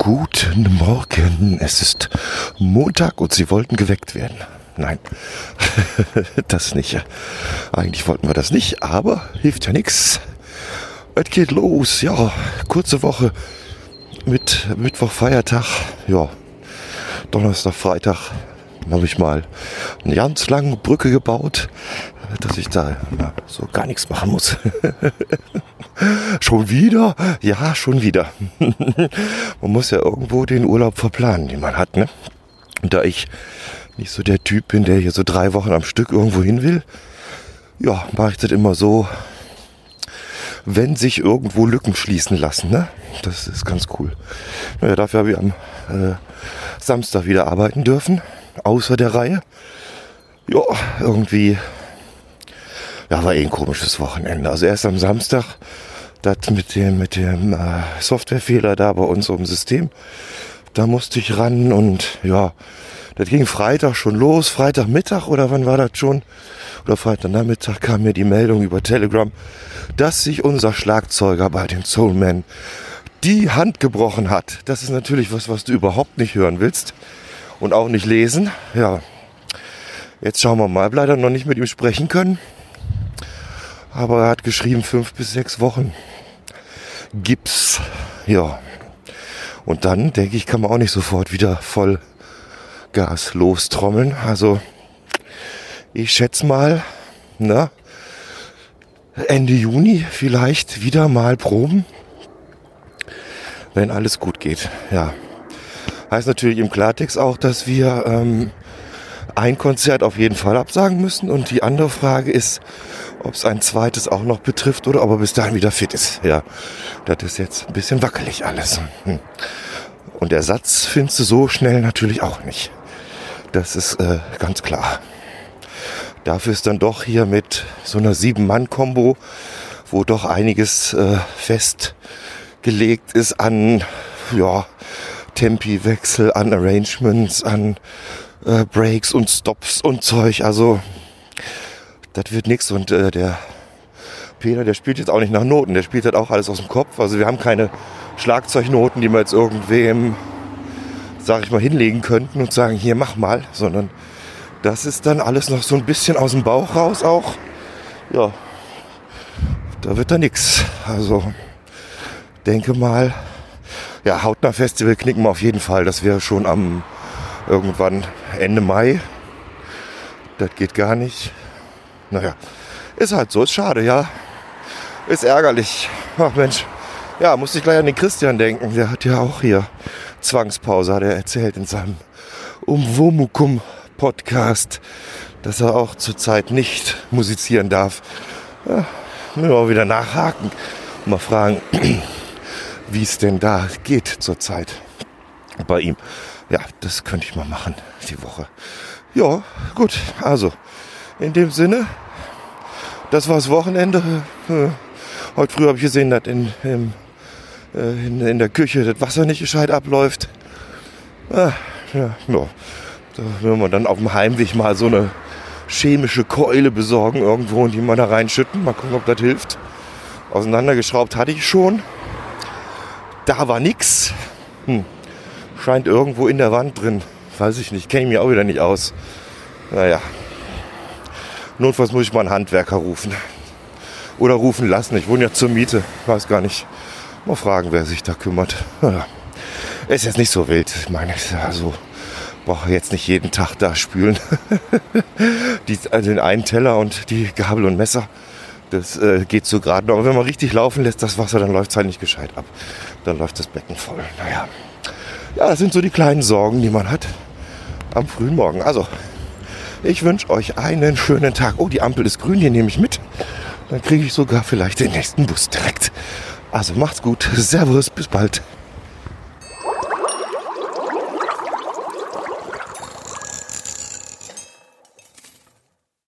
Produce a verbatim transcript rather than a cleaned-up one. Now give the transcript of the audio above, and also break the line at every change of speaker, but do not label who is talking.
Guten Morgen, es ist Montag und Sie wollten geweckt werden. Nein, das nicht. Eigentlich wollten wir das nicht, aber hilft ja nichts. Es geht los, ja, kurze Woche mit Mittwoch, Feiertag, ja, Donnerstag, Freitag habe ich mal eine ganz lange Brücke gebaut, dass ich da na, so gar nichts machen muss. Schon wieder? Ja, schon wieder. Man muss ja irgendwo den Urlaub verplanen, den man hat, ne? Und da ich nicht so der Typ bin, der hier so drei Wochen am Stück irgendwo hin will, ja, mache ich das immer so, wenn sich irgendwo Lücken schließen lassen, ne? Das ist ganz cool. Naja, dafür habe ich am äh, Samstag wieder arbeiten dürfen, außer der Reihe. Ja, irgendwie, ja, war eh ein komisches Wochenende. Also erst am Samstag, das mit dem, mit dem äh, Softwarefehler da bei uns im System, da musste ich ran und ja, das ging Freitag schon los, Freitagmittag oder wann war das schon? Oder Freitagnachmittag kam mir die Meldung über Telegram, dass sich unser Schlagzeuger bei den Soulmen die Hand gebrochen hat. Das ist natürlich was, was du überhaupt nicht hören willst und auch nicht lesen. Ja, jetzt schauen wir mal. Ich hab leider noch nicht mit ihm sprechen können, aber er hat geschrieben fünf bis sechs Wochen Gips. Ja, und dann denke ich, kann man auch nicht sofort wieder voll Gas lostrommeln. Also ich schätze mal, na, Ende Juni vielleicht wieder mal proben, wenn alles gut geht. Ja, heißt natürlich im Klartext auch, dass wir ähm, ein Konzert auf jeden Fall absagen müssen. Und die andere Frage ist, ob es ein zweites auch noch betrifft oder ob er bis dahin wieder fit ist. Ja, das ist jetzt ein bisschen wackelig alles. Hm. Und der Satz findest du so schnell natürlich auch nicht. Das ist äh, ganz klar. Dafür ist dann doch hier mit so einer Sieben-Mann-Kombo, wo doch einiges äh, festgelegt ist an ja, Tempiwechsel, an Arrangements, an äh, Breaks und Stops und Zeug. Also das wird nichts. Und äh, der Peter, der spielt jetzt auch nicht nach Noten, der spielt halt auch alles aus dem Kopf. Also wir haben keine Schlagzeugnoten, die wir jetzt irgendwem, sag ich mal, hinlegen könnten und sagen, hier, mach mal, sondern das ist dann alles noch so ein bisschen aus dem Bauch raus auch. Ja, da wird da nix. Also, denke mal, ja, Hautnah Festival knicken wir auf jeden Fall. Das wäre schon am irgendwann Ende Mai. Das geht gar nicht. Naja, ist halt so, ist schade, ja. Ist ärgerlich. Ach Mensch, ja, musste ich gleich an den Christian denken. Der hat ja auch hier Zwangspause, hat er erzählt in seinem Umwomukum Podcast, dass er auch zurzeit nicht musizieren darf. Ja, müssen wir auch wieder nachhaken und mal fragen, wie es denn da geht zurzeit bei ihm. Ja, das könnte ich mal machen, die Woche. Ja, gut, also in dem Sinne, das war das Wochenende. Heute früh habe ich gesehen, dass in, in, in, in der Küche das Wasser nicht gescheit abläuft. Ja, ja, ja. Da werden wir dann auf dem Heimweg mal so eine chemische Keule besorgen irgendwo und die mal da reinschütten. Mal gucken, ob das hilft. Auseinandergeschraubt hatte ich schon. Da war nix. Hm. Scheint irgendwo in der Wand drin. Weiß ich nicht. Kenne ich mich auch wieder nicht aus. Naja. Notfalls muss ich mal einen Handwerker rufen. Oder rufen lassen. Ich wohne ja zur Miete. Weiß gar nicht. Mal fragen, wer sich da kümmert. Naja. Ist jetzt nicht so wild. Ich meine, ist ja so. Brauche jetzt nicht jeden Tag da spülen. die, also den einen Teller und die Gabel und Messer, das äh, geht so gerade noch. Aber wenn man richtig laufen lässt, das Wasser, dann läuft es halt nicht gescheit ab. Dann läuft das Becken voll. Naja, ja, das sind so die kleinen Sorgen, die man hat am frühen Morgen. Also, ich wünsche euch einen schönen Tag. Oh, die Ampel ist grün, die nehme ich mit. Dann kriege ich sogar vielleicht den nächsten Bus direkt. Also macht's gut. Servus, bis bald.